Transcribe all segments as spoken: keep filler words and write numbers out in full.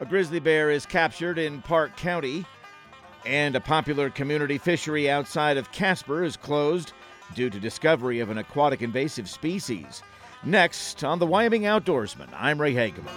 A grizzly bear is captured in Park County, and a popular community fishery outside of Casper is closed due to discovery of an aquatic invasive species. Next on the Wyoming Outdoorsman, I'm Ray Hageman.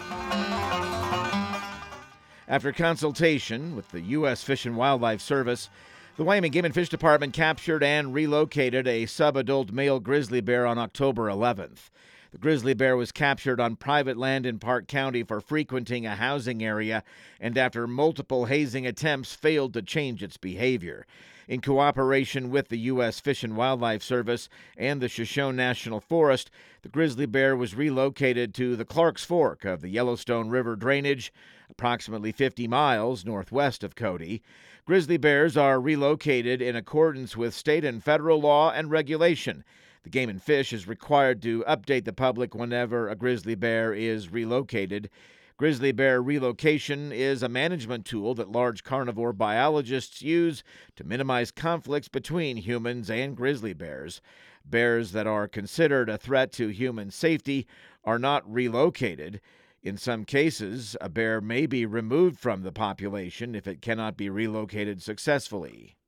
After consultation with the U S Fish and Wildlife Service, the Wyoming Game and Fish Department captured and relocated a subadult male grizzly bear on October eleventh. The grizzly bear was captured on private land in Park County for frequenting a housing area and after multiple hazing attempts failed to change its behavior. In cooperation with the U S Fish and Wildlife Service and the Shoshone National Forest, the grizzly bear was relocated to the Clarks Fork of the Yellowstone River drainage, approximately fifty miles northwest of Cody. Grizzly bears are relocated in accordance with state and federal law and regulation. The Game and Fish is required to update the public whenever a grizzly bear is relocated. Grizzly bear relocation is a management tool that large carnivore biologists use to minimize conflicts between humans and grizzly bears. Bears that are considered a threat to human safety are not relocated. In some cases, a bear may be removed from the population if it cannot be relocated successfully.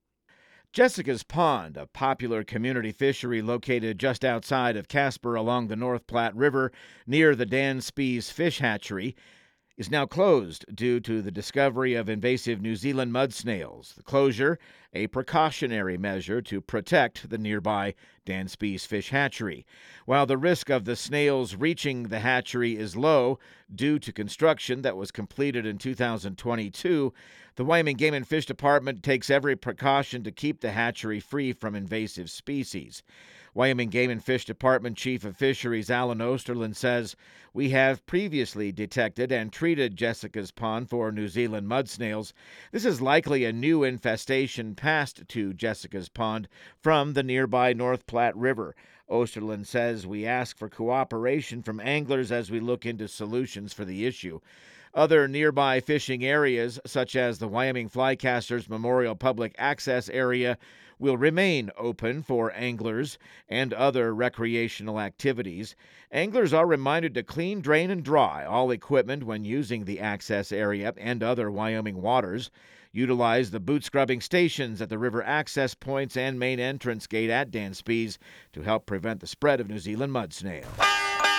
Jessica's Pond, a popular community fishery located just outside of Casper along the North Platte River near the Dan Spies Fish Hatchery, is now closed due to the discovery of invasive New Zealand mud snails. The closure, a precautionary measure to protect the nearby Dan Spies Fish Hatchery. While the risk of the snails reaching the hatchery is low due to construction that was completed in two thousand twenty-two, the Wyoming Game and Fish Department takes every precaution to keep the hatchery free from invasive species. Wyoming Game and Fish Department Chief of Fisheries Alan Osterlund says, "We have previously detected and treated Jessica's Pond for New Zealand mud snails. This is likely a new infestation passed to Jessica's Pond from the nearby North Platte River." Osterlund says, "We ask for cooperation from anglers as we look into solutions for the issue." Other nearby fishing areas, such as the Wyoming Flycasters Memorial Public Access Area, will remain open for anglers and other recreational activities. Anglers are reminded to clean, drain, and dry all equipment when using the access area and other Wyoming waters. Utilize the boot scrubbing stations at the river access points and main entrance gate at Dan Spies to help prevent the spread of New Zealand mud snails.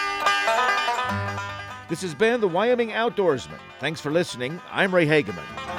This has been the Wyoming Outdoorsman. Thanks for listening. I'm Ray Hageman.